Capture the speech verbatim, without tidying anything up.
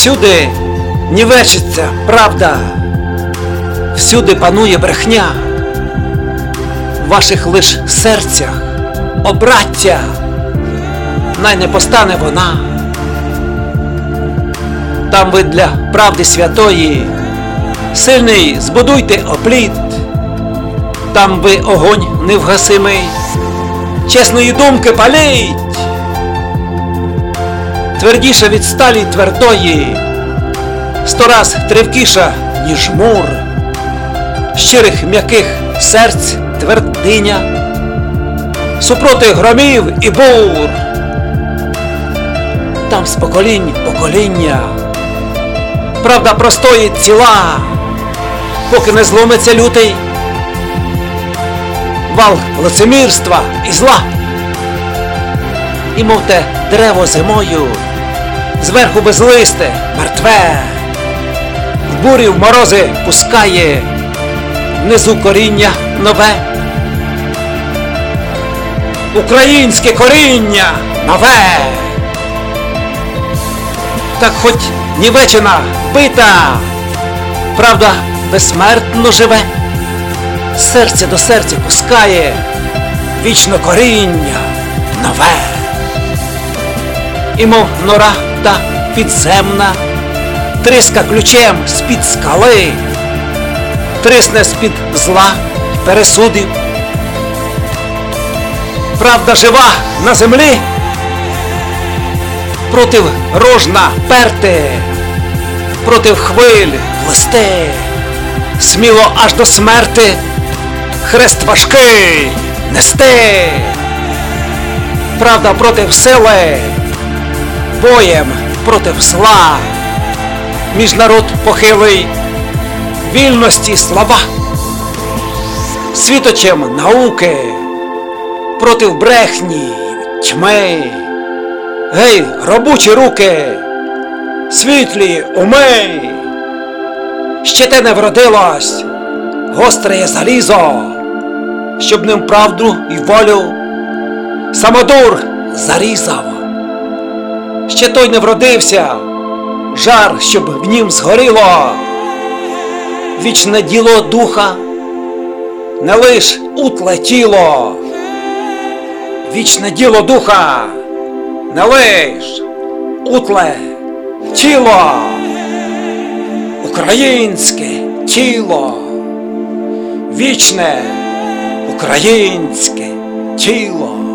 Всюди нівечиться правда, всюди панує брехня, в ваших лиш серцях, о браття, най не постане вона. Там ви для правди святої сильний збудуйте опліт, там ви огонь невгасимий, чесної думки паліть, твердіша від сталі твердої, сто раз тривкіша, ніж мур, щирих м'яких серць твердиня, супроти громів і бур. Там з поколінь покоління правда простоїть ціла, поки не зломиться лютий вал лицемірства і зла. І мов те дерево зимою, зверху безлисте, мертве, в бурі в морози пускає, внизу коріння нове. Українське коріння нове! Так хоч нівечена, бита, правда безсмертно живе, серце до серця пускає вічно коріння нове. І мов нора та підземна триска ключем з-під скали, трисне з-під зла пересудів. Правда жива на землі, против рожна перти, против хвиль плести, сміло аж до смерти хрест важкий нести. Правда против сили, боєм против зла, між народ похилий вільності слова, світочем науки против брехні тьми. Гей, робочі руки, світлі уми, ще те не вродилось гостре залізо, щоб ним правду і волю самодур зарізав. Ще той не вродився жар, щоб в нім згоріло вічне діло духа, не лиш утле тіло. Вічне діло духа, не лиш утле тіло, українське тіло, вічне українське тіло.